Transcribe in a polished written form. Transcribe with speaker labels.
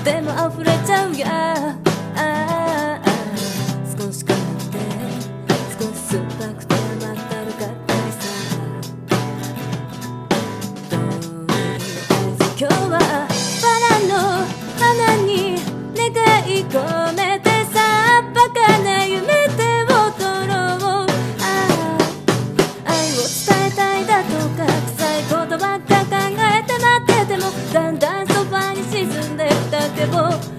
Speaker 1: でも溢れちゃうや少し辛くて少し酸っぱくて甘ったるかったりさとりあえず今日はバラの花に願い込めてさバカな夢で踊ろう愛を伝えたいだとか臭いことばっか考えて待っててもだんだんそばに沈んできたけど